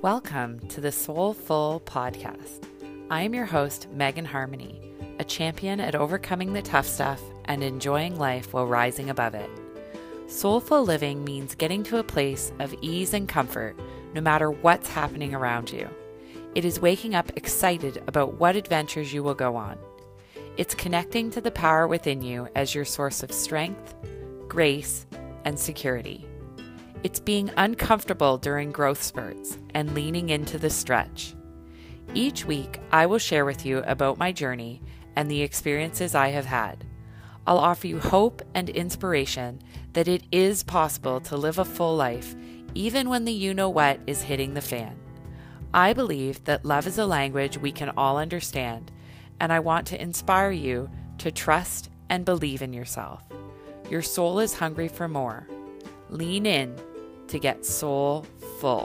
Welcome to the Soulful Podcast. I am your host, Megan Harmony, a champion at overcoming the tough stuff and enjoying life while rising above it. Soulful living means getting to a place of ease and comfort no matter what's happening around you. It is waking up excited about what adventures you will go on. It's connecting to the power within you as your source of strength, grace, and security. It's being uncomfortable during growth spurts and leaning into the stretch. Each week, I will share with you about my journey and the experiences I have had. I'll offer you hope and inspiration that it is possible to live a full life even when the you-know-what is hitting the fan. I believe that love is a language we can all understand, and I want to inspire you to trust and believe in yourself. Your soul is hungry for more. Lean in to get soul full.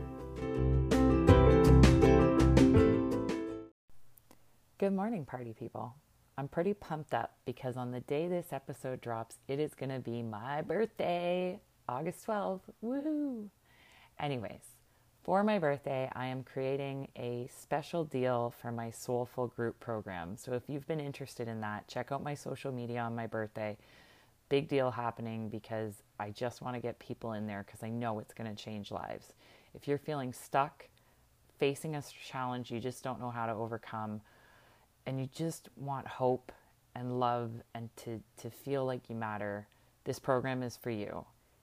Good morning, party people. I'm pretty pumped up because on the day this episode drops, it is going to be my birthday, August 12th. Woohoo! Anyways, for my birthday, I am creating a special deal for my Soulful group program. So if you've been interested in that, check out my social media on my birthday. Big deal happening because I just want to get people in there because I know it's going to change lives. If you're feeling stuck, facing a challenge you just don't know how to overcome, and you just want hope and love and to feel like you matter, this program is for you.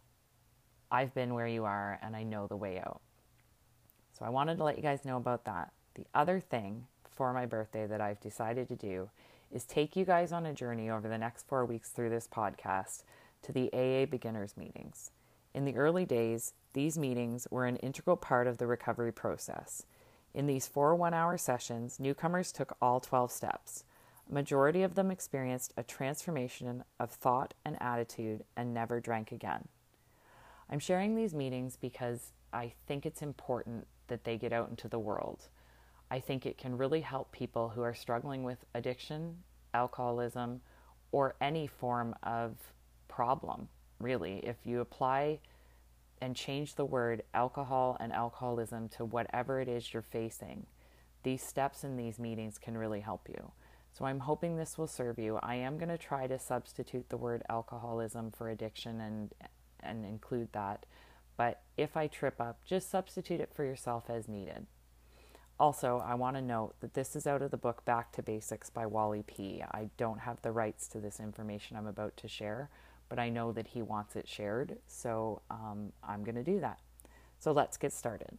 I've been where you are and I know the way out. So I wanted to let you guys know about that. The other thing for my birthday that I've decided to do is take you guys on a journey over the next 4 weeks through this podcast to the AA beginners meetings. In the early days, these meetings were an integral part of the recovery process. In these 4 one-hour sessions, newcomers took all 12 steps. A majority of them experienced a transformation of thought and attitude and never drank again. I'm sharing these meetings because I think it's important that they get out into the world. I think it can really help people who are struggling with addiction, alcoholism, or any form of problem, really. If you apply and change the word alcohol and alcoholism to whatever it is you're facing, these steps in these meetings can really help you. So I'm hoping this will serve you. I am going to try to substitute the word alcoholism for addiction and include that. But if I trip up, just substitute it for yourself as needed. Also, I want to note that this is out of the book Back to Basics by Wally P. I don't have the rights to this information I'm about to share, but I know that he wants it shared, so I'm going to do that. So let's get started.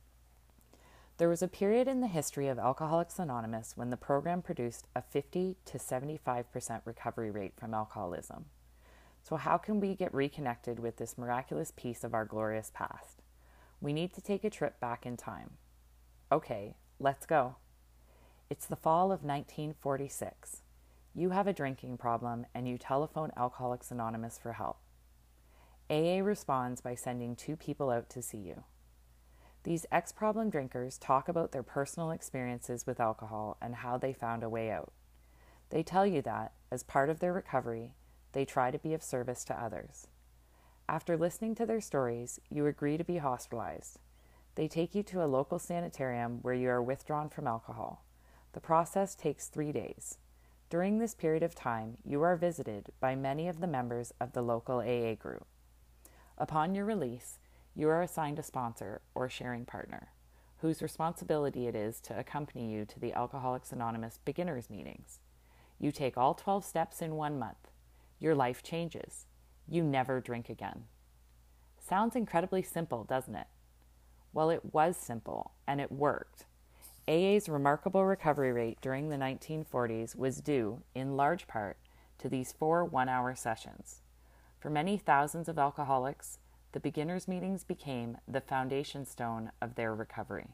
There was a period in the history of Alcoholics Anonymous when the program produced a 50 to 75% recovery rate from alcoholism. So how can we get reconnected with this miraculous piece of our glorious past? We need to take a trip back in time. Okay, let's go. It's the fall of 1946. You have a drinking problem and you telephone Alcoholics Anonymous for help. AA responds by sending 2 people out to see you. These ex-problem drinkers talk about their personal experiences with alcohol and how they found a way out. They tell you that, as part of their recovery, they try to be of service to others. After listening to their stories, you agree to be hospitalized. They take you to a local sanitarium where you are withdrawn from alcohol. The process takes 3 days. During this period of time, you are visited by many of the members of the local AA group. Upon your release, you are assigned a sponsor or sharing partner, whose responsibility it is to accompany you to the Alcoholics Anonymous beginners meetings. You take all 12 steps in 1 month. Your life changes. You never drink again. Sounds incredibly simple, doesn't it? Well, it was simple, and it worked. AA's remarkable recovery rate during the 1940s was due, in large part, to these 4 one-hour sessions. For many thousands of alcoholics, the beginners' meetings became the foundation stone of their recovery.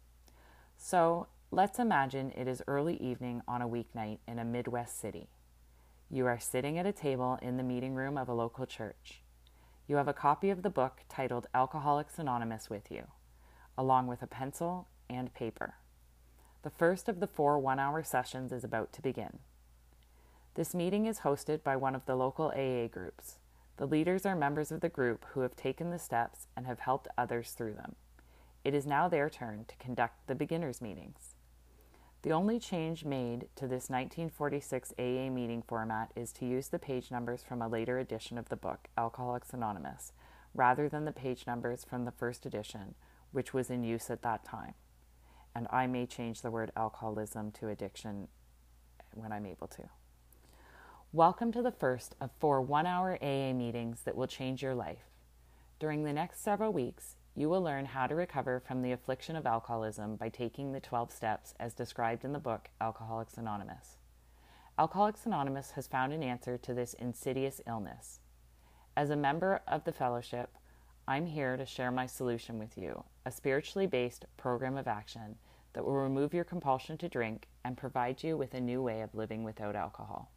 So, let's imagine it is early evening on a weeknight in a Midwest city. You are sitting at a table in the meeting room of a local church. You have a copy of the book titled Alcoholics Anonymous with you, along with a pencil and paper. The first of the 4 one-hour sessions is about to begin. This meeting is hosted by one of the local AA groups. The leaders are members of the group who have taken the steps and have helped others through them. it is now their turn to conduct the beginners meetings. The only change made to this 1946 AA meeting format is to use the page numbers from a later edition of the book, Alcoholics Anonymous, rather than the page numbers from the first edition, which was in use at that time. And I may change the word alcoholism to addiction when I'm able to. Welcome to the first of 4 one-hour AA meetings that will change your life. During the next several weeks, you will learn how to recover from the affliction of alcoholism by taking the 12 steps as described in the book Alcoholics Anonymous. Alcoholics Anonymous has found an answer to this insidious illness. As a member of the fellowship, I'm here to share my solution with you, a spiritually based program of action that will remove your compulsion to drink and provide you with a new way of living without alcohol.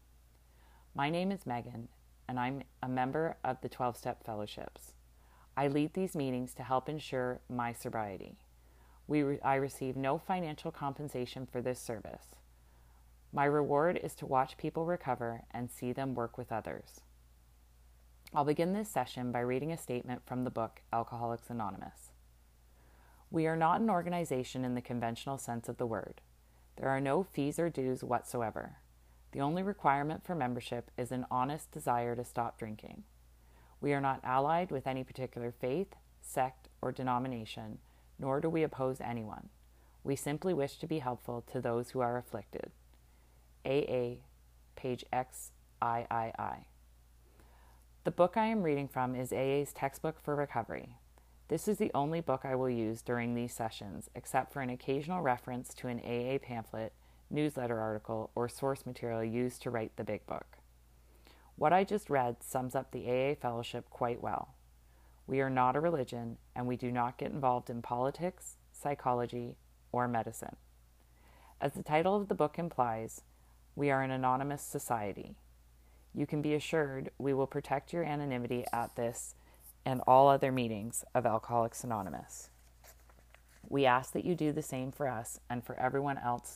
My name is Megan, and I'm a member of the 12-Step Fellowships. I lead these meetings to help ensure my sobriety. I receive no financial compensation for this service. My reward is to watch people recover and see them work with others. I'll begin this session by reading a statement from the book Alcoholics Anonymous. We are not an organization in the conventional sense of the word. There are no fees or dues whatsoever. The only requirement for membership is an honest desire to stop drinking. We are not allied with any particular faith, sect, or denomination, nor do we oppose anyone. We simply wish to be helpful to those who are afflicted. AA, page XIII. The book I am reading from is AA's Textbook for Recovery. This is the only book I will use during these sessions, except for an occasional reference to an AA pamphlet, newsletter article, or source material used to write the big book. What I just read sums up the AA fellowship quite well. We are not a religion, and we do not get involved in politics, psychology, or medicine. As the title of the book implies, we are an anonymous society. You can be assured we will protect your anonymity at this and all other meetings of Alcoholics Anonymous. We ask that you do the same for us and for everyone else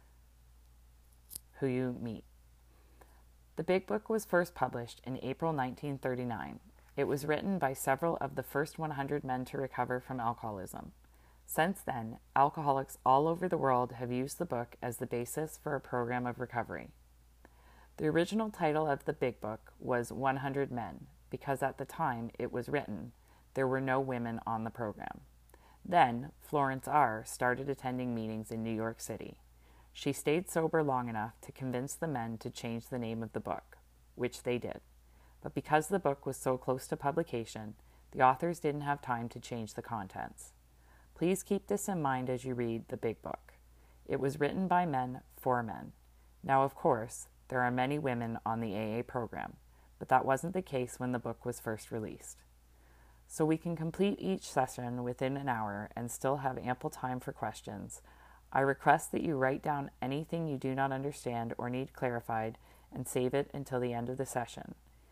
who you meet. The Big Book was first published in April 1939. It was written by several of the first 100 men to recover from alcoholism. Since then, alcoholics all over the world have used the book as the basis for a program of recovery. The original title of the Big Book was 100 Men, because at the time it was written, there were no women on the program. Then, Florence R. started attending meetings in New York City. She stayed sober long enough to convince the men to change the name of the book, which they did. But because the book was so close to publication, the authors didn't have time to change the contents. Please keep this in mind as you read the Big Book. It was written by men for men. Now, of course, there are many women on the AA program, but that wasn't the case when the book was first released. So we can complete each session within an hour and still have ample time for questions. I request that you write down anything you do not understand or need clarified and save it until the end of the session.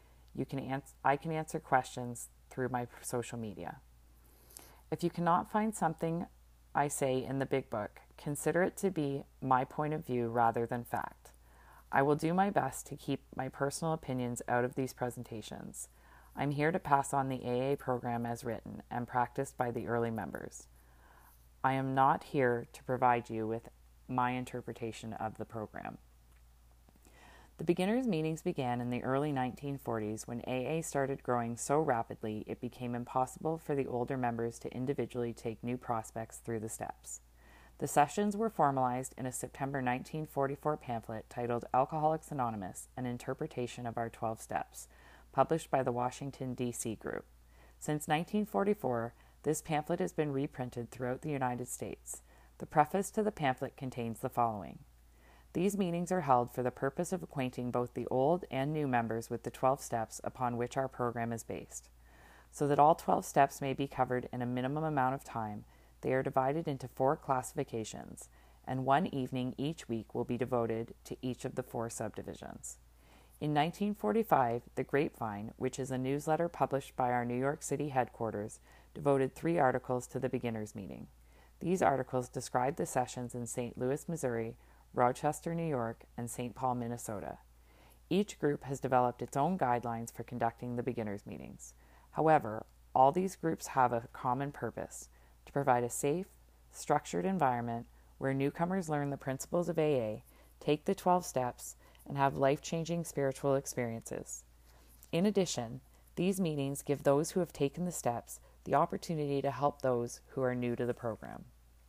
I can answer questions through my social media. If you cannot find something I say in the Big Book, consider it to be my point of view rather than fact. I will do my best to keep my personal opinions out of these presentations. I'm here to pass on the AA program as written and practiced by the early members. I am not here to provide you with my interpretation of the program. The beginners' meetings began in the early 1940s when AA started growing so rapidly it became impossible for the older members to individually take new prospects through the steps. The sessions were formalized in a September 1944 pamphlet titled Alcoholics Anonymous, An Interpretation of Our 12 Steps, published by the Washington, D.C. group. Since 1944, this pamphlet has been reprinted throughout the United States. The preface to the pamphlet contains the following. These meetings are held for the purpose of acquainting both the old and new members with the 12 steps upon which our program is based. So that all 12 steps may be covered in a minimum amount of time, they are divided into 4 classifications, and 1 evening each week will be devoted to each of the 4 subdivisions. In 1945, The Grapevine, which is a newsletter published by our New York City headquarters, devoted 3 articles to the beginners meeting. These articles describe the sessions in St. Louis, Missouri, Rochester, New York, and St. Paul, Minnesota. Each group has developed its own guidelines for conducting the beginners meetings. However, all these groups have a common purpose, to provide a safe, structured environment where newcomers learn the principles of AA, take the 12 steps, and have life-changing spiritual experiences. In addition, these meetings give those who have taken the steps the opportunity to help those who are new to the program.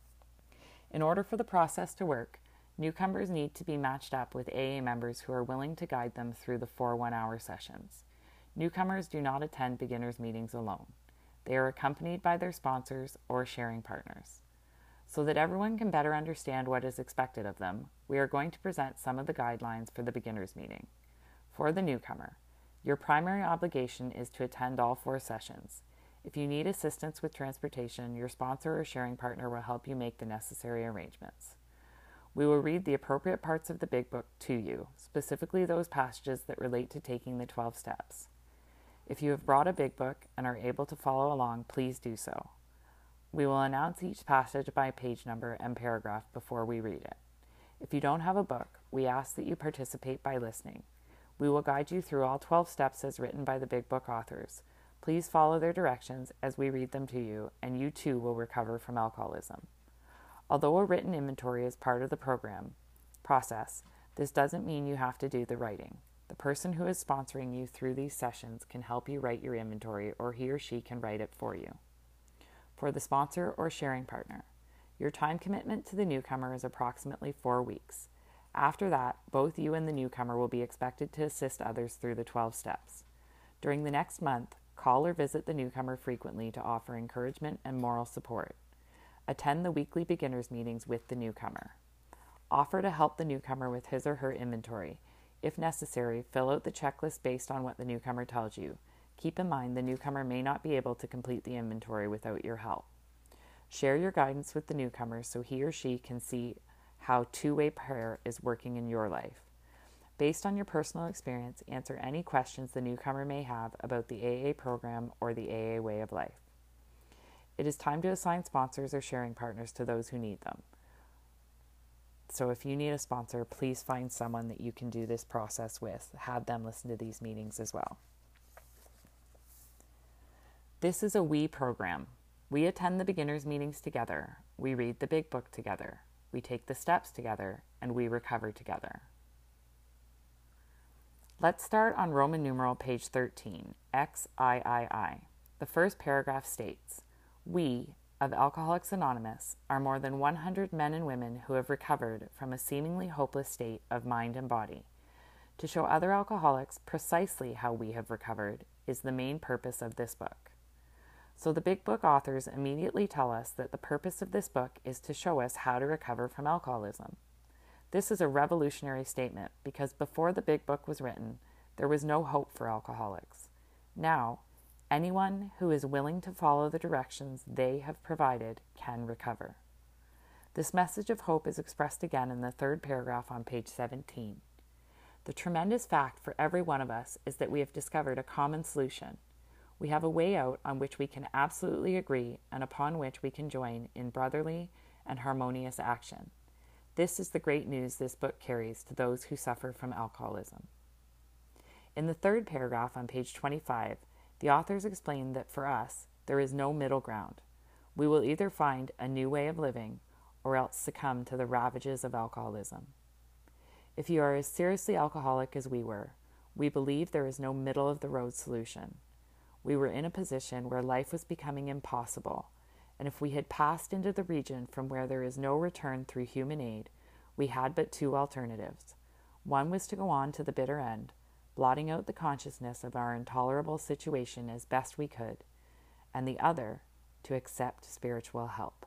In order for the process to work, newcomers need to be matched up with AA members who are willing to guide them through the 4 one-hour sessions. Newcomers do not attend beginners meetings alone. They are accompanied by their sponsors or sharing partners. So that everyone can better understand what is expected of them, we are going to present some of the guidelines for the beginners meeting. For the newcomer, your primary obligation is to attend all 4 sessions. If you need assistance with transportation, your sponsor or sharing partner will help you make the necessary arrangements. We will read the appropriate parts of the Big Book to you, specifically those passages that relate to taking the 12 steps. If you have brought a Big Book and are able to follow along, please do so. We will announce each passage by page number and paragraph before we read it. If you don't have a book, we ask that you participate by listening. We will guide you through all 12 steps as written by the Big Book authors. Please follow their directions as we read them to you, and you too will recover from alcoholism. Although a written inventory is part of the program process, this doesn't mean you have to do the writing. The person who is sponsoring you through these sessions can help you write your inventory, or he or she can write it for you. For the sponsor or sharing partner, your time commitment to the newcomer is approximately 4 weeks. After that, both you and the newcomer will be expected to assist others through the 12 steps. During the next month, call or visit the newcomer frequently to offer encouragement and moral support. Attend the weekly beginners meetings with the newcomer. Offer to help the newcomer with his or her inventory. If necessary, fill out the checklist based on what the newcomer tells you. Keep in mind the newcomer may not be able to complete the inventory without your help. Share your guidance with the newcomer so he or she can see how two-way prayer is working in your life. Based on your personal experience, answer any questions the newcomer may have about the AA program or the AA way of life. It is time to assign sponsors or sharing partners to those who need them. So if you need a sponsor, please find someone that you can do this process with. Have them listen to these meetings as well. This is a we program. We attend the beginners meetings together. We read the Big Book together. We take the steps together, and we recover together. Let's start on Roman numeral page 13, XIII. The first paragraph states, "We, of Alcoholics Anonymous, are more than 100 men and women who have recovered from a seemingly hopeless state of mind and body. To show other alcoholics precisely how we have recovered is the main purpose of this book." So the Big Book authors immediately tell us that the purpose of this book is to show us how to recover from alcoholism. This is a revolutionary statement because before the Big Book was written, there was no hope for alcoholics. Now, anyone who is willing to follow the directions they have provided can recover. This message of hope is expressed again in the third paragraph on page 17. The tremendous fact for every one of us is that we have discovered a common solution. We have a way out on which we can absolutely agree and upon which we can join in brotherly and harmonious action. This is the great news this book carries to those who suffer from alcoholism. In the third paragraph on page 25, the authors explain that for us, there is no middle ground. We will either find a new way of living or else succumb to the ravages of alcoholism. If you are as seriously alcoholic as we were, we believe there is no middle of the road solution. We were in a position where life was becoming impossible, and if we had passed into the region from where there is no return through human aid, we had but 2 alternatives. One was to go on to the bitter end, blotting out the consciousness of our intolerable situation as best we could, and the other, to accept spiritual help.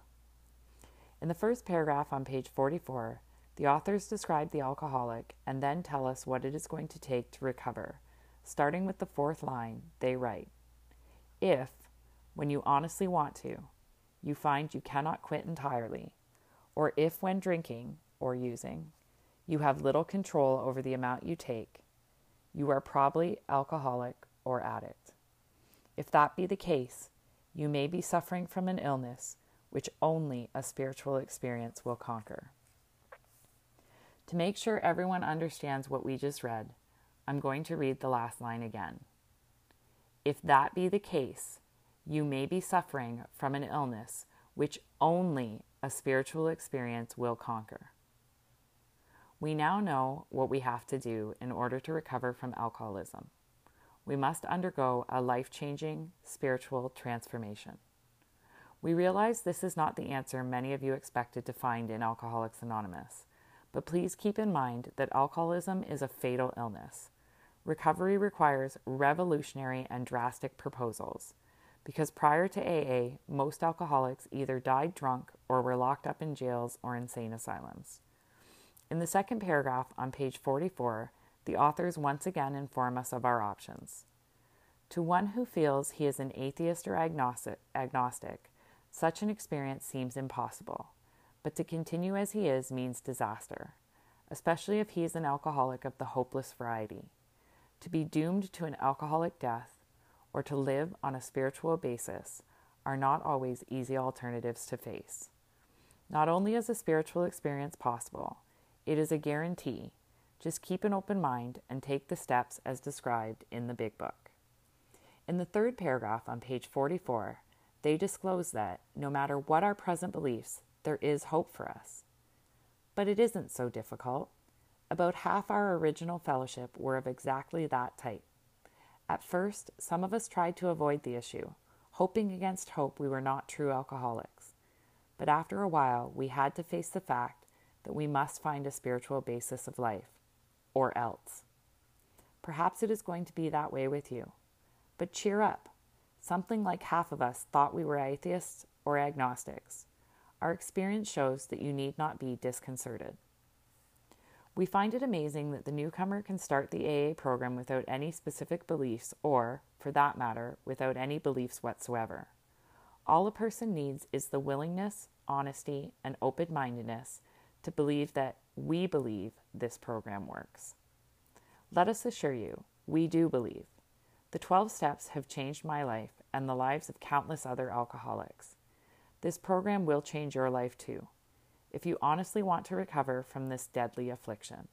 In the first paragraph on page 44, the authors describe the alcoholic and then tell us what it is going to take to recover. Starting with the 4th line, they write, "If, when you honestly want to, you find you cannot quit entirely, or if when drinking or using, you have little control over the amount you take, you are probably alcoholic or addict. If that be the case, you may be suffering from an illness which only a spiritual experience will conquer." To make sure everyone understands what we just read, I'm going to read the last line again. If that be the case, you may be suffering from an illness which only a spiritual experience will conquer. We now know what we have to do in order to recover from alcoholism. We must undergo a life-changing spiritual transformation. We realize this is not the answer many of you expected to find in Alcoholics Anonymous, but please keep in mind that alcoholism is a fatal illness. Recovery requires revolutionary and drastic proposals, because prior to AA, most alcoholics either died drunk or were locked up in jails or insane asylums. In the second paragraph on page 44, the authors once again inform us of our options. To one who feels he is an atheist or agnostic, such an experience seems impossible, but to continue as he is means disaster, especially if he is an alcoholic of the hopeless variety. To be doomed to an alcoholic death or to live on a spiritual basis are not always easy alternatives to face. Not only is a spiritual experience possible, it is a guarantee. Just keep an open mind and take the steps as described in the Big Book. In the third paragraph on page 44, they disclose that, no matter what our present beliefs, there is hope for us. But it isn't so difficult. About half our original fellowship were of exactly that type. At first, some of us tried to avoid the issue, hoping against hope we were not true alcoholics. But after a while, we had to face the fact that we must find a spiritual basis of life, or else. Perhaps it is going to be that way with you. But cheer up. Something like half of us thought we were atheists or agnostics. Our experience shows that you need not be disconcerted. We find it amazing that the newcomer can start the AA program without any specific beliefs or, for that matter, without any beliefs whatsoever. All a person needs is the willingness, honesty, and open-mindedness to believe that we believe this program works. Let us assure you, we do believe. The 12 steps have changed my life and the lives of countless other alcoholics. This program will change your life too, if you honestly want to recover from this deadly affliction.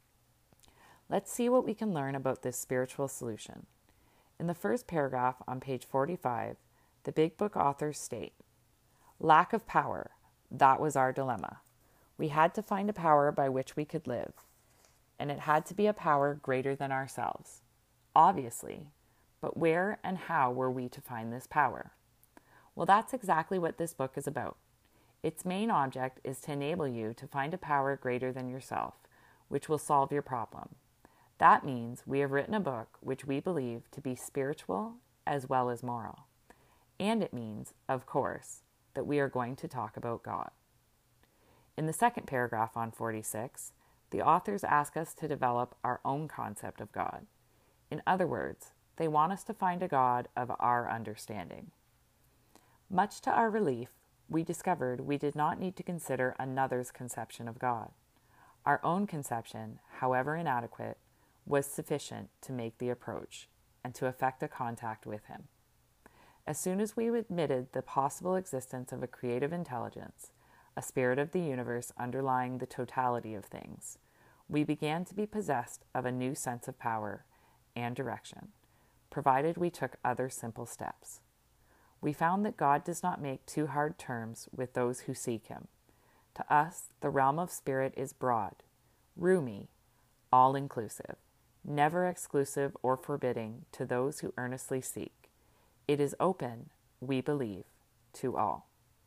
Let's see what we can learn about this spiritual solution. In the first paragraph on page 45, the Big Book authors state, "Lack of power, that was our dilemma. We had to find a power by which we could live, and it had to be a power greater than ourselves. Obviously, but where and how were we to find this power? Well, that's exactly what this book is about. Its main object is to enable you to find a power greater than yourself, which will solve your problem. That means we have written a book which we believe to be spiritual as well as moral. And it means, of course, that we are going to talk about God." In the second paragraph on 46, the authors ask us to develop our own concept of God. In other words, they want us to find a God of our understanding. Much to our relief, we discovered we did not need to consider another's conception of God. Our own conception, however inadequate, was sufficient to make the approach and to effect a contact with Him. As soon as we admitted the possible existence of a creative intelligence, a spirit of the universe underlying the totality of things, we began to be possessed of a new sense of power and direction, provided we took other simple steps. We found that God does not make too hard terms with those who seek Him. To us, the realm of spirit is broad, roomy, all-inclusive, never exclusive or forbidding to those who earnestly seek. It is open, we believe, to all.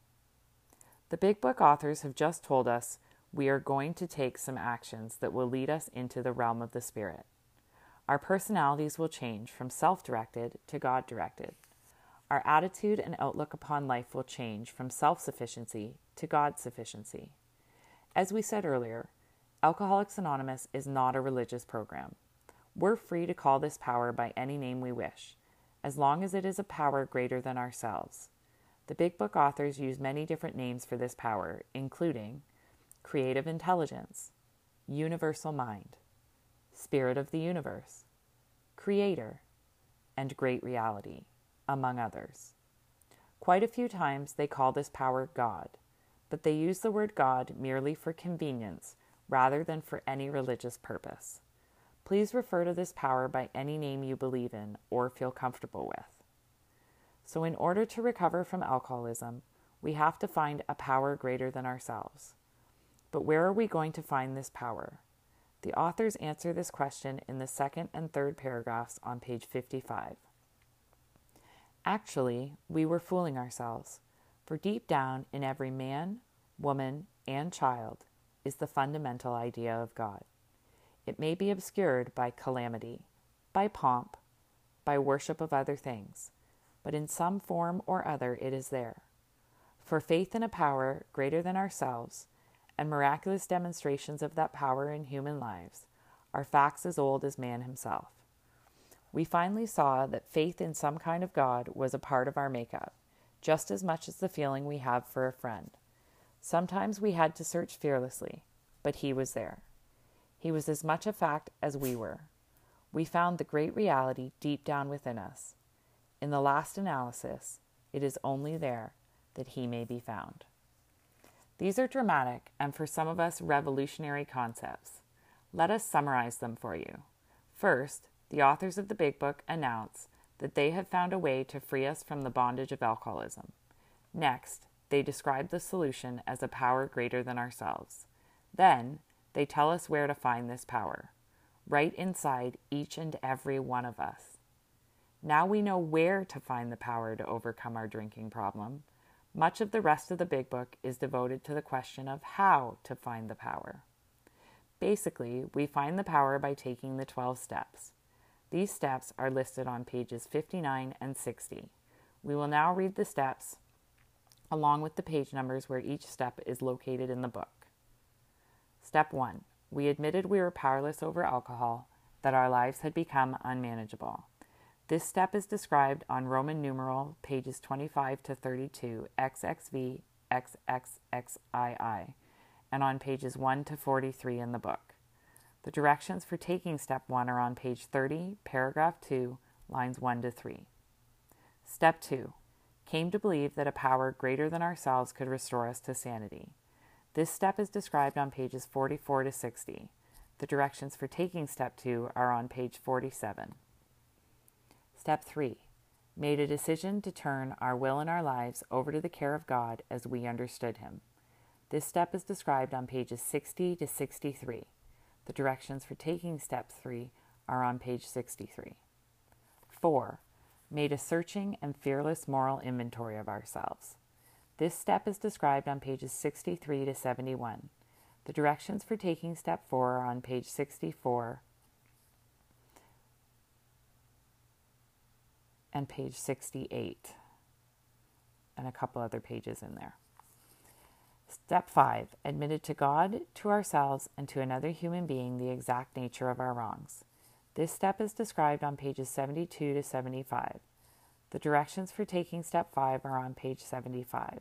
The Big Book authors have just told us we are going to take some actions that will lead us into the realm of the Spirit. Our personalities will change from self-directed to God-directed. Our attitude and outlook upon life will change from self-sufficiency to God-sufficiency. As we said earlier, Alcoholics Anonymous is not a religious program. We're free to call this power by any name we wish, as long as it is a power greater than ourselves. The Big Book authors use many different names for this power, including creative intelligence, universal mind, spirit of the universe, creator, and great reality, among others. Quite a few times they call this power God, but they use the word God merely for convenience rather than for any religious purpose. Please refer to this power by any name you believe in or feel comfortable with. So in order to recover from alcoholism, We have to find a power greater than ourselves. But where are we going to find this power? The authors answer this question in the second and third paragraphs on page 55. Actually, we were fooling ourselves, for deep down in every man, woman, and child is the fundamental idea of God. It may be obscured by calamity, by pomp, by worship of other things, but in some form or other it is there. For faith in a power greater than ourselves, and miraculous demonstrations of that power in human lives, are facts as old as man himself. We finally saw that faith in some kind of God was a part of our makeup, just as much as the feeling we have for a friend. Sometimes we had to search fearlessly, but he was there. He was as much a fact as we were. We found the great reality deep down within us. In the last analysis, it is only there that he may be found. These are dramatic and for some of us revolutionary concepts. Let us summarize them for you. First, the authors of the Big Book announce that they have found a way to free us from the bondage of alcoholism. Next, they describe the solution as a power greater than ourselves. Then, they tell us where to find this power, right inside each and every one of us. Now we know where to find the power to overcome our drinking problem. Much of the rest of the Big Book is devoted to the question of how to find the power. Basically, we find the power by taking the 12 steps. These steps are listed on pages 59 and 60. We will now read the steps along with the page numbers where each step is located in the book. Step 1. We admitted we were powerless over alcohol, that our lives had become unmanageable. This step is described on Roman numeral pages 25 to 32, XXV, XXXII, and on pages 1 to 43 in the book. The directions for taking step 1 are on page 30, paragraph 2, lines 1 to 3. Step 2. Came to believe that a power greater than ourselves could restore us to sanity. This step is described on pages 44 to 60. The directions for taking step 2 are on page 47. Step 3. Made a decision to turn our will and our lives over to the care of God as we understood Him. This step is described on pages 60 to 63. The directions for taking step 3 are on page 63. 4. Made a searching and fearless moral inventory of ourselves. This step is described on pages 63 to 71. The directions for taking step 4 are on page 64 and page 68, and a couple other pages in there. Step 5, admitted to God, to ourselves, and to another human being the exact nature of our wrongs. This step is described on pages 72 to 75. The directions for taking step 5 are on page 75.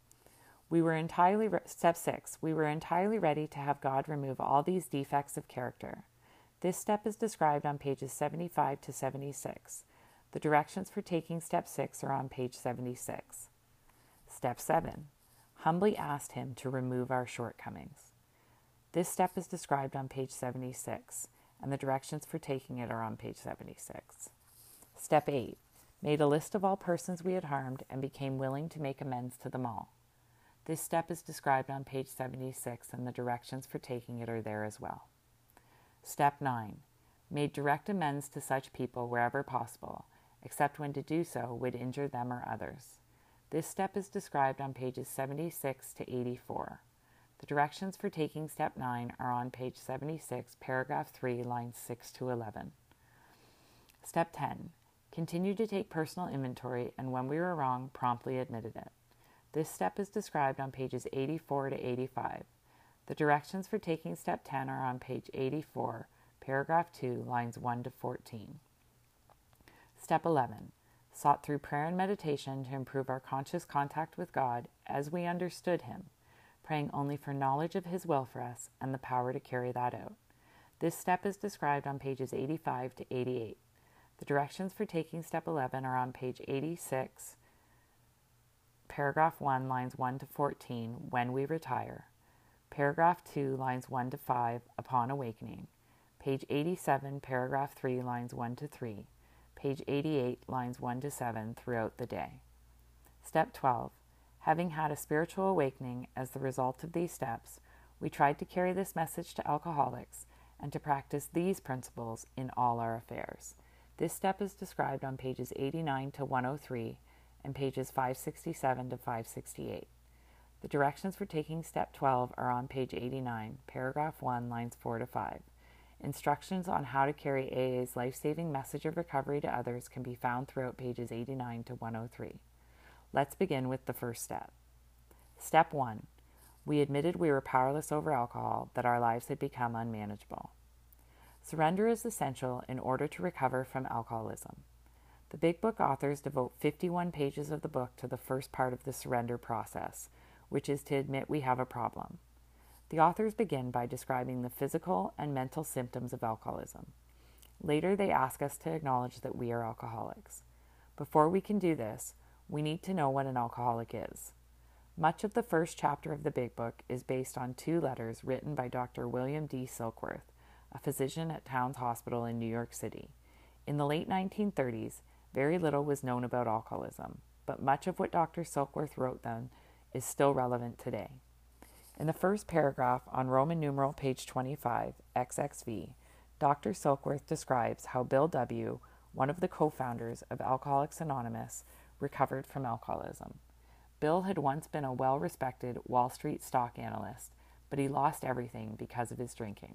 Step 6, we were entirely ready to have God remove all these defects of character. This step is described on pages 75 to 76. The directions for taking step 6 are on page 76. Step 7, humbly asked Him to remove our shortcomings. This step is described on page 76, and the directions for taking it are on page 76. Step 8, made a list of all persons we had harmed and became willing to make amends to them all. This step is described on page 76, and the directions for taking it are there as well. Step 9, made direct amends to such people wherever possible, except when to do so would injure them or others. This step is described on pages 76 to 84. The directions for taking step 9 are on page 76, paragraph 3, lines 6 to 11. Step 10, continued to take personal inventory, and when we were wrong, promptly admitted it. This step is described on pages 84 to 85. The directions for taking step 10 are on page 84, paragraph 2, lines 1 to 14. Step 11, sought through prayer and meditation to improve our conscious contact with God as we understood Him, praying only for knowledge of His will for us and the power to carry that out. This step is described on pages 85 to 88. The directions for taking step 11 are on page 86, paragraph 1, lines 1 to 14, when we retire, paragraph 2, lines 1 to 5, upon awakening, page 87, paragraph 3, lines 1 to 3, page 88, lines 1 to 7, throughout the day. Step 12, Having had a spiritual awakening as the result of these steps, we tried to carry this message to alcoholics and to practice these principles in all our affairs. This step is described on pages 89 to 103 and pages 567 to 568. The directions for taking step 12 are on page 89, paragraph 1, lines 4 to 5. Instructions on how to carry AA's life-saving message of recovery to others can be found throughout pages 89 to 103. Let's begin with the first step. Step 1. We admitted we were powerless over alcohol, that our lives had become unmanageable. Surrender is essential in order to recover from alcoholism. The Big Book authors devote 51 pages of the book to the first part of the surrender process, which is to admit we have a problem. The authors begin by describing the physical and mental symptoms of alcoholism. Later, they ask us to acknowledge that we are alcoholics. Before we can do this, we need to know what an alcoholic is. Much of the first chapter of the Big Book is based on 2 letters written by Dr. William D. Silkworth, a physician at Towns Hospital in New York City. In the late 1930s, very little was known about alcoholism, but much of what Dr. Silkworth wrote then is still relevant today. In the first paragraph on Roman numeral page 25, XXV, Dr. Silkworth describes how Bill W., one of the co-founders of Alcoholics Anonymous, recovered from alcoholism. Bill had once been a well-respected Wall Street stock analyst, but he lost everything because of his drinking.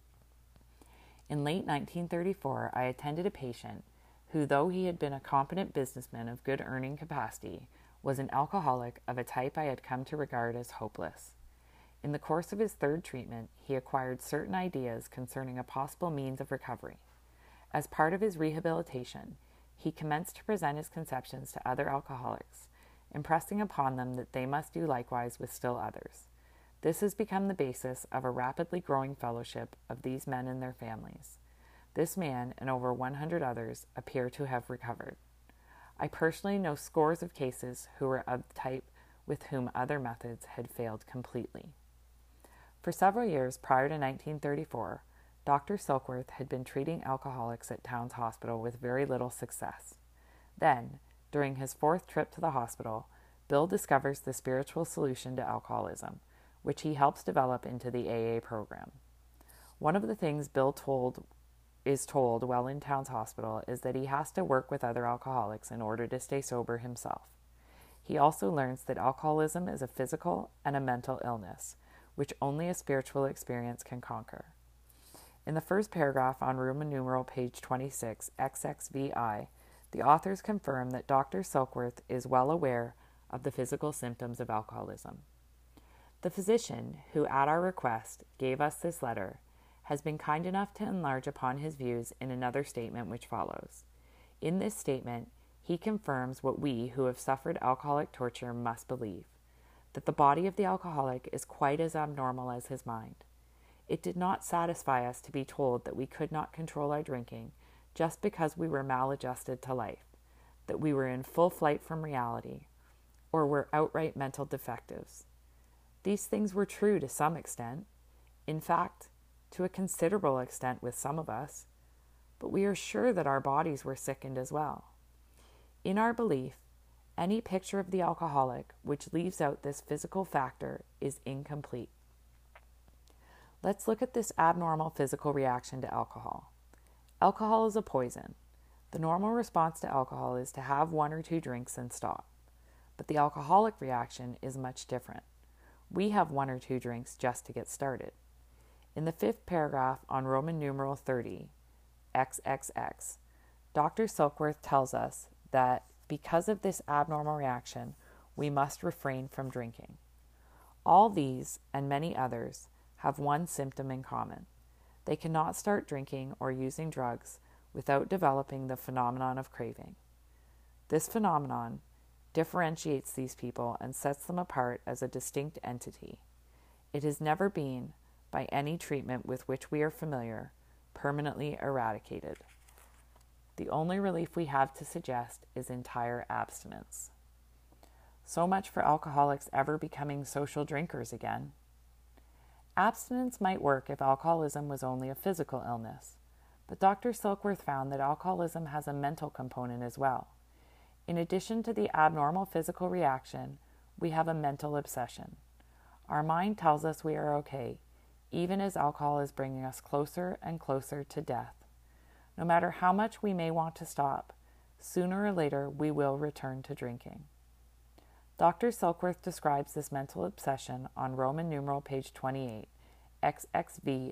In late 1934, I attended a patient who, though he had been a competent businessman of good earning capacity, was an alcoholic of a type I had come to regard as hopeless. In the course of his third treatment, he acquired certain ideas concerning a possible means of recovery. As part of his rehabilitation, he commenced to present his conceptions to other alcoholics, impressing upon them that they must do likewise with still others. This has become the basis of a rapidly growing fellowship of these men and their families. This man and over 100 others appear to have recovered. I personally know scores of cases who were of the type with whom other methods had failed completely. For several years prior to 1934, Dr. Silkworth had been treating alcoholics at Towns Hospital with very little success. Then, during his 4th trip to the hospital, Bill discovers the spiritual solution to alcoholism, which he helps develop into the AA program. One of the things Bill is told while in Towns Hospital is that he has to work with other alcoholics in order to stay sober himself. He also learns that alcoholism is a physical and a mental illness, which only a spiritual experience can conquer. In the first paragraph on Roman numeral page 26, XXVI, the authors confirm that Dr. Silkworth is well aware of the physical symptoms of alcoholism. The physician, who at our request gave us this letter, has been kind enough to enlarge upon his views in another statement which follows. In this statement, he confirms what we who have suffered alcoholic torture must believe, that the body of the alcoholic is quite as abnormal as his mind. It did not satisfy us to be told that we could not control our drinking just because we were maladjusted to life, that we were in full flight from reality, or were outright mental defectives. These things were true to some extent, in fact, to a considerable extent with some of us, but we are sure that our bodies were sickened as well. In our belief, any picture of the alcoholic which leaves out this physical factor is incomplete. Let's look at this abnormal physical reaction to alcohol. Alcohol is a poison. The normal response to alcohol is to have 1 or 2 drinks and stop. But the alcoholic reaction is much different. We have 1 or 2 drinks just to get started. In the 5th paragraph on Roman numeral 30, XXX, Dr. Silkworth tells us that because of this abnormal reaction, we must refrain from drinking. All these, and many others, have one symptom in common. They cannot start drinking or using drugs without developing the phenomenon of craving. This phenomenon differentiates these people and sets them apart as a distinct entity. It has never been, by any treatment with which we are familiar, permanently eradicated. The only relief we have to suggest is entire abstinence. So much for alcoholics ever becoming social drinkers again. Abstinence might work if alcoholism was only a physical illness, but Dr. Silkworth found that alcoholism has a mental component as well. In addition to the abnormal physical reaction, we have a mental obsession. Our mind tells us we are okay, even as alcohol is bringing us closer and closer to death. No matter how much we may want to stop, sooner or later we will return to drinking. Dr. Silkworth describes this mental obsession on Roman numeral page 28, XXVIII.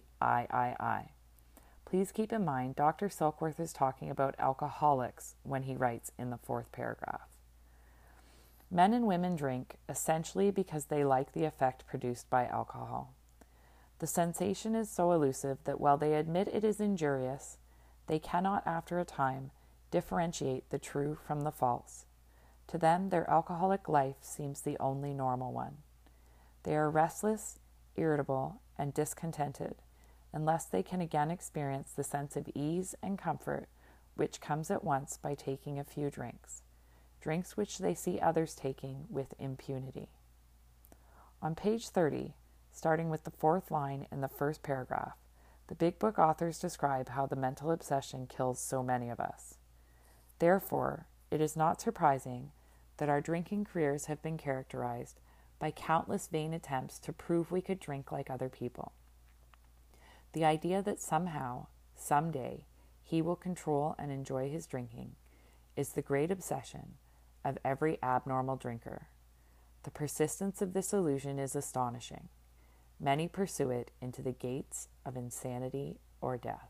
Please keep in mind Dr. Silkworth is talking about alcoholics when he writes in the 4th paragraph. Men and women drink essentially because they like the effect produced by alcohol. The sensation is so elusive that while they admit it is injurious, they cannot, after a time, differentiate the true from the false. To them, their alcoholic life seems the only normal one. They are restless, irritable, and discontented, unless they can again experience the sense of ease and comfort which comes at once by taking a few drinks which they see others taking with impunity. On page 30, starting with the 4th line in the 1st paragraph, the Big Book authors describe how the mental obsession kills so many of us. Therefore, it is not surprising that our drinking careers have been characterized by countless vain attempts to prove we could drink like other people. The idea that somehow, someday, he will control and enjoy his drinking is the great obsession of every abnormal drinker. The persistence of this illusion is astonishing. Many pursue it into the gates of insanity or death.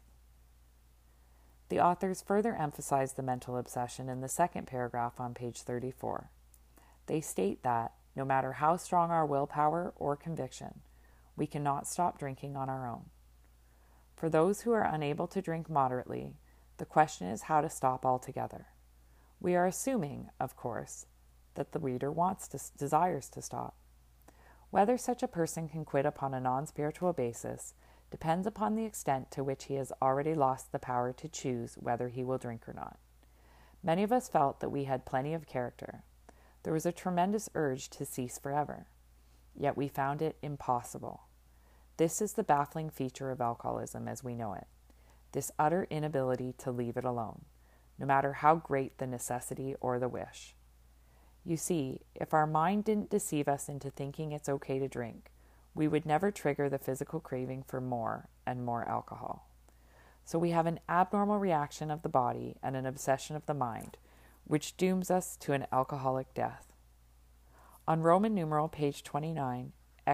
The authors further emphasize the mental obsession in the 2nd paragraph on page 34. They state that, no matter how strong our willpower or conviction, we cannot stop drinking on our own. For those who are unable to drink moderately, the question is how to stop altogether. We are assuming, of course, that the reader desires to stop. Whether such a person can quit upon a non-spiritual basis depends upon the extent to which he has already lost the power to choose whether he will drink or not. Many of us felt that we had plenty of character. There was a tremendous urge to cease forever, yet we found it impossible. This is the baffling feature of alcoholism as we know it, this utter inability to leave it alone, no matter how great the necessity or the wish. You see, if our mind didn't deceive us into thinking it's okay to drink, we would never trigger the physical craving for more and more alcohol. So we have an abnormal reaction of the body and an obsession of the mind, which dooms us to an alcoholic death. On Roman numeral page 29,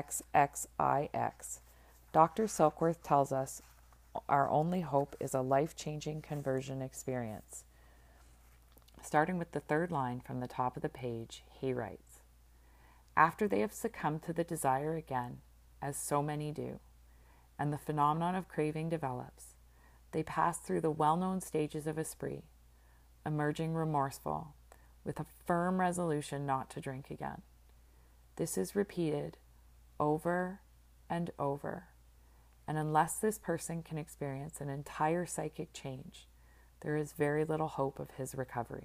XXIX, Dr. Silkworth tells us our only hope is a life-changing conversion experience. Starting with the 3rd line from the top of the page, he writes, "After they have succumbed to the desire again, as so many do, and the phenomenon of craving develops, they pass through the well-known stages of a spree, emerging remorseful, with a firm resolution not to drink again. This is repeated over and over, and unless this person can experience an entire psychic change, there is very little hope of his recovery."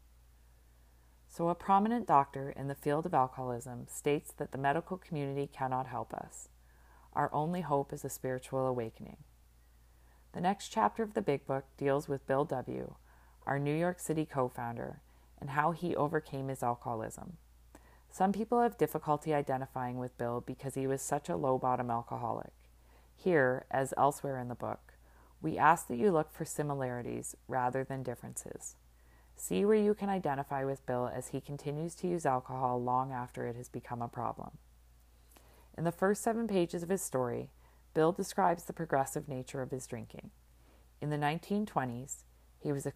So a prominent doctor in the field of alcoholism states that the medical community cannot help us. Our only hope is a spiritual awakening. The next chapter of the Big Book deals with Bill W., our New York City co-founder, and how he overcame his alcoholism. Some people have difficulty identifying with Bill because he was such a low-bottom alcoholic. Here, as elsewhere in the book, we ask that you look for similarities rather than differences. See where you can identify with Bill as he continues to use alcohol long after it has become a problem. In the first 7 pages of his story, Bill describes the progressive nature of his drinking. In the 1920s, he was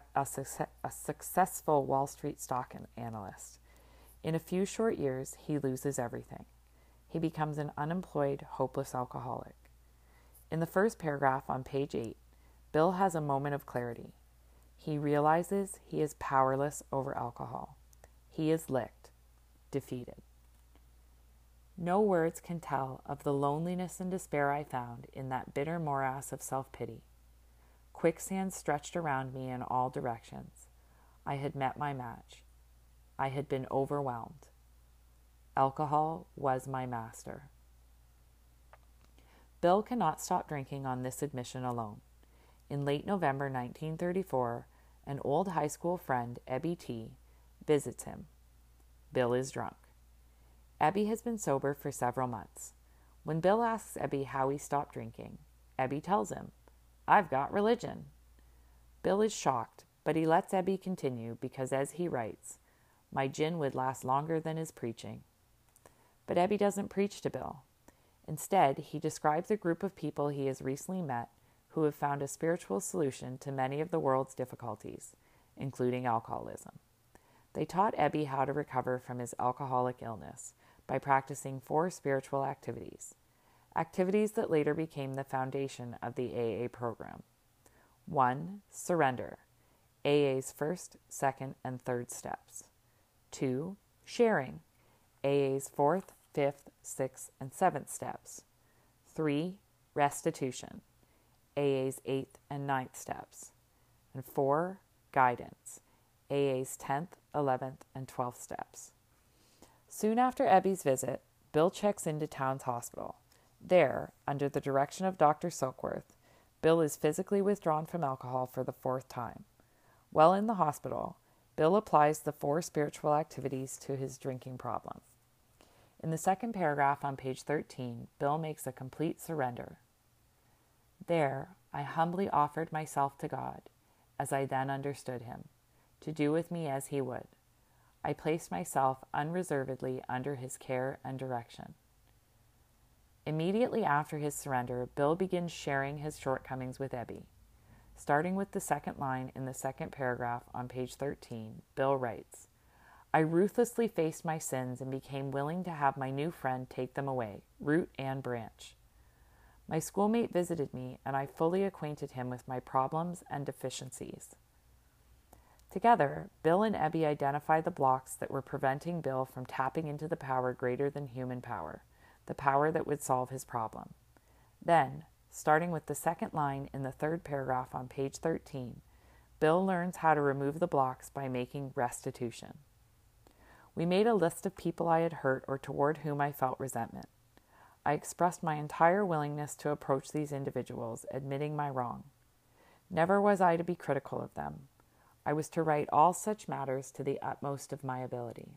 a successful Wall Street stock analyst. In a few short years, he loses everything. He becomes an unemployed, hopeless alcoholic. In the first paragraph on page 8, Bill has a moment of clarity. He realizes he is powerless over alcohol. He is licked, defeated. No words can tell of the loneliness and despair I found in that bitter morass of self-pity. Quicksand stretched around me in all directions. I had met my match. I had been overwhelmed. Alcohol was my master. Bill cannot stop drinking on this admission alone. In late November 1934, an old high school friend, Ebby T., visits him. Bill is drunk. Ebby has been sober for several months. When Bill asks Ebby how he stopped drinking, Ebby tells him, "I've got religion." Bill is shocked, but he lets Ebby continue because, as he writes, "My gin would last longer than his preaching." But Ebby doesn't preach to Bill. Instead, he describes a group of people he has recently met who have found a spiritual solution to many of the world's difficulties, including alcoholism. They taught Ebby how to recover from his alcoholic illness by practicing 4 spiritual activities that later became the foundation of the AA program. 1. Surrender, AA's first, second, and third steps. 2. Sharing, AA's 4th, 5th, 6th, and 7th steps. 3. Restitution, AA's 8th and 9th steps. And 4. Guidance, AA's 10th, 11th, and 12th steps. Soon after Ebby's visit, Bill checks into Towns Hospital. There, under the direction of Dr. Silkworth, Bill is physically withdrawn from alcohol for the 4th time. While in the hospital, Bill applies the 4 spiritual activities to his drinking problem. In the second paragraph on page 13, Bill makes a complete surrender. There, I humbly offered myself to God, as I then understood him, to do with me as he would. I placed myself unreservedly under his care and direction. Immediately after his surrender, Bill begins sharing his shortcomings with Ebby. Starting with the second line in the second paragraph on page 13, Bill writes, "I ruthlessly faced my sins and became willing to have my new friend take them away, root and branch. My schoolmate visited me, and I fully acquainted him with my problems and deficiencies." Together, Bill and Ebby identify the blocks that were preventing Bill from tapping into the power greater than human power, the power that would solve his problem. Then, starting with the second line in the third paragraph on page 13, Bill learns how to remove the blocks by making restitution. "We made a list of people I had hurt or toward whom I felt resentment. I expressed my entire willingness to approach these individuals, admitting my wrong. Never was I to be critical of them. I was to write all such matters to the utmost of my ability."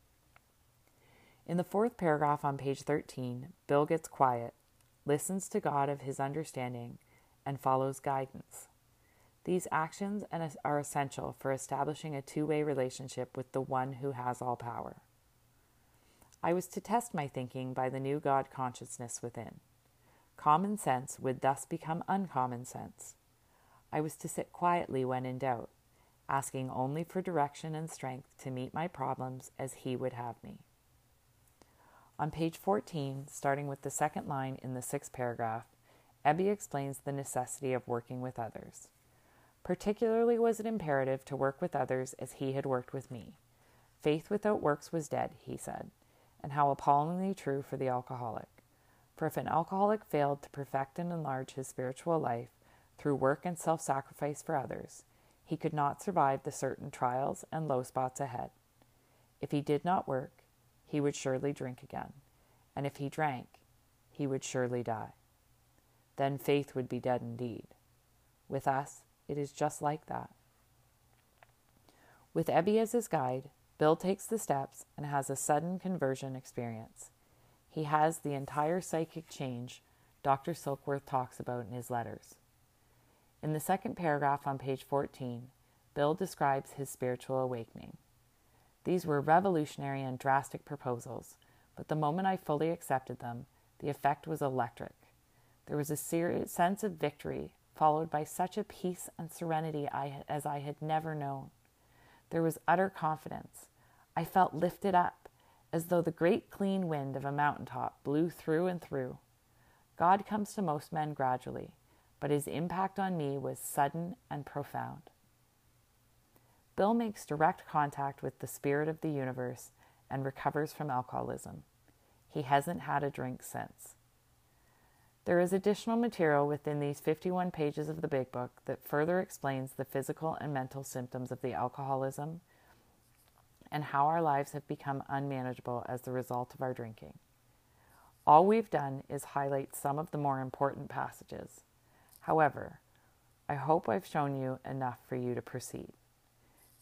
In the 4th paragraph on page 13, Bill gets quiet, listens to God of his understanding, and follows guidance. These actions are essential for establishing a two-way relationship with the one who has all power. I was to test my thinking by the new God consciousness within. Common sense would thus become uncommon sense. I was to sit quietly when in doubt, asking only for direction and strength to meet my problems as he would have me. On page 14, starting with the second line in the 6th paragraph, Ebby explains the necessity of working with others. Particularly was it imperative to work with others as he had worked with me. Faith without works was dead, he said, and how appallingly true for the alcoholic. For if an alcoholic failed to perfect and enlarge his spiritual life through work and self-sacrifice for others, he could not survive the certain trials and low spots ahead. If he did not work, he would surely drink again, and if he drank, he would surely die. Then faith would be dead indeed. With us, it is just like that. With Ebby as his guide, Bill takes the steps and has a sudden conversion experience. He has the entire psychic change Dr. Silkworth talks about in his letters. In the 2nd paragraph on page 14, Bill describes his spiritual awakening. These were revolutionary and drastic proposals, but the moment I fully accepted them, the effect was electric. There was a sense of victory, followed by such a peace and serenity as I had never known. There was utter confidence. I felt lifted up, as though the great clean wind of a mountaintop blew through and through. God comes to most men gradually, but his impact on me was sudden and profound. Bill makes direct contact with the spirit of the universe and recovers from alcoholism. He hasn't had a drink since. There is additional material within these 51 pages of the Big Book that further explains the physical and mental symptoms of the alcoholism and how our lives have become unmanageable as the result of our drinking. All we've done is highlight some of the more important passages. However, I hope I've shown you enough for you to proceed.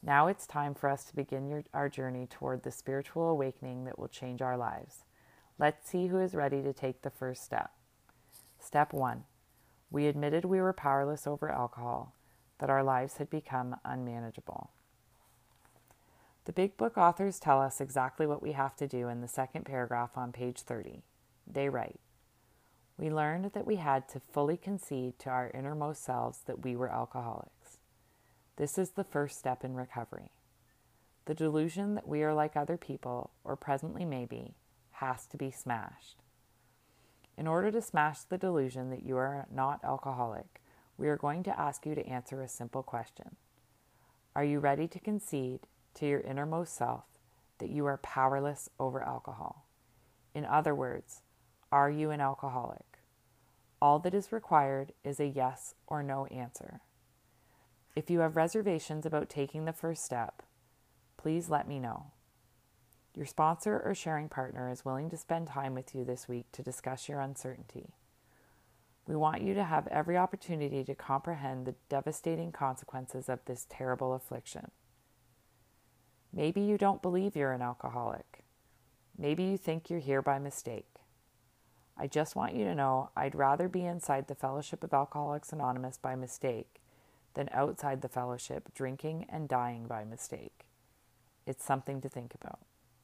Now it's time for us to begin our journey toward the spiritual awakening that will change our lives. Let's see who is ready to take the first step. Step 1. We admitted we were powerless over alcohol, that our lives had become unmanageable. The Big Book authors tell us exactly what we have to do in the second paragraph on page 30. They write, "We learned that we had to fully concede to our innermost selves that we were alcoholics. This is the first step in recovery. The delusion that we are like other people, or presently may be, has to be smashed. In order to smash the delusion that you are not alcoholic, we are going to ask you to answer a simple question. Are you ready to concede to your innermost self that you are powerless over alcohol? In other words, are you an alcoholic? All that is required is a yes or no answer. If you have reservations about taking the first step, please let me know. Your sponsor or sharing partner is willing to spend time with you this week to discuss your uncertainty. We want you to have every opportunity to comprehend the devastating consequences of this terrible affliction. Maybe you don't believe you're an alcoholic. Maybe you think you're here by mistake. I just want you to know I'd rather be inside the Fellowship of Alcoholics Anonymous by mistake than outside the fellowship drinking and dying by mistake. It's something to think about."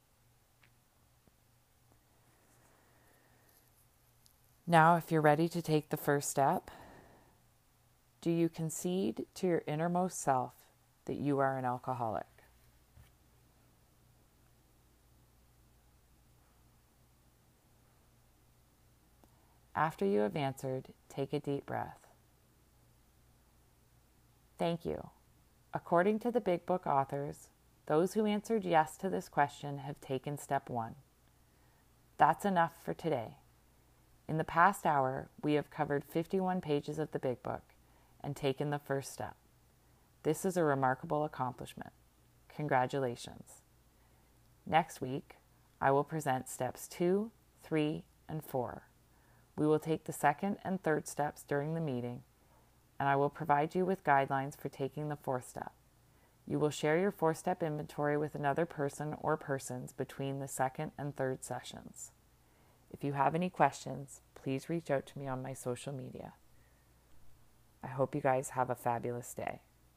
Now, if you're ready to take the first step, do you concede to your innermost self that you are an alcoholic? After you have answered, take a deep breath. Thank you. According to the Big Book authors, those who answered yes to this question have taken step 1. That's enough for today. In the past hour, we have covered 51 pages of the Big Book and taken the first step. This is a remarkable accomplishment. Congratulations. Next week, I will present steps 2, 3, and 4. We will take the second and third steps during the meeting, and I will provide you with guidelines for taking the fourth step. You will share your 4-step inventory with another person or persons between the second and third sessions. If you have any questions, please reach out to me on my social media. I hope you guys have a fabulous day.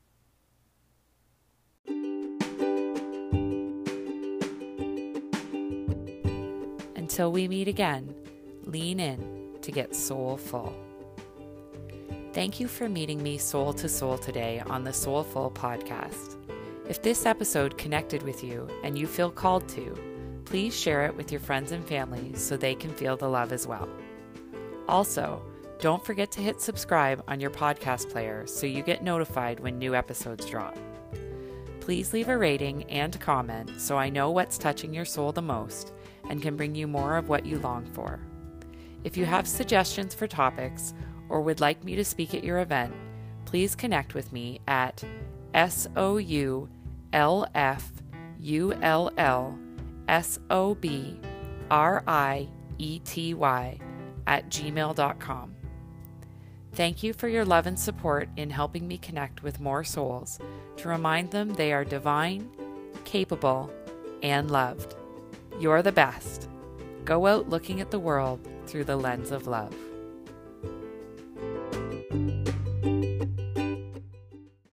Until we meet again, lean in to get soulful. Thank you for meeting me soul to soul today on the Soulful podcast. If this episode connected with you and you feel called to, please share it with your friends and family so they can feel the love as well. Also, don't forget to hit subscribe on your podcast player so you get notified when new episodes drop. Please leave a rating and comment so I know what's touching your soul the most and can bring you more of what you long for. If you have suggestions for topics or would like me to speak at your event, please connect with me at soulfullsobritey@gmail.com. Thank you for your love and support in helping me connect with more souls to remind them they are divine, capable, and loved. You're the best. Go out looking at the world through the lens of love.